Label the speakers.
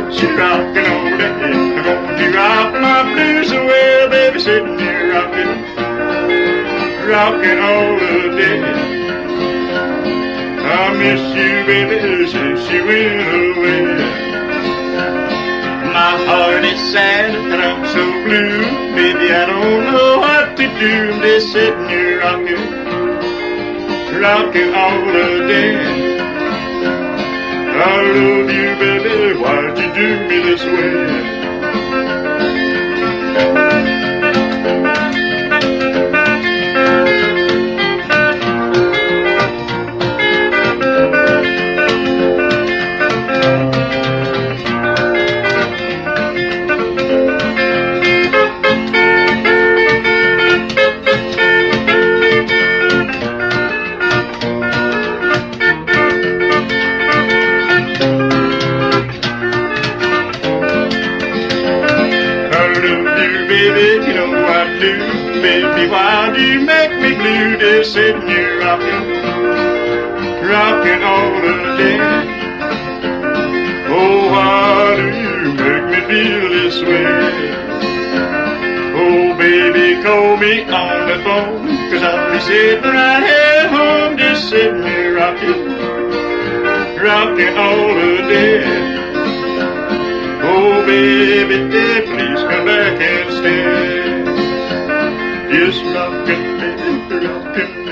Speaker 1: She rockin' all day. Gonna be rock my blues away, baby, sitting here rockin', rockin' all the day. I miss you, baby, since you went away. My heart is sad and I'm so blue, baby, I don't know what to do. I'm just sitting here rockin', rockin' all the day. I love you, baby, why'd you do me this way? Baby, you know I do. Baby, why do you make me blue? Just sitting here rocking, rocking all the day. Oh, why do you make me feel this way? Oh, baby, call me on the phone, 'cause I'll be sitting right here home, just sitting here rocking, rocking all the day. Oh, baby, please come back and stay. Just rockin', baby, rockin'.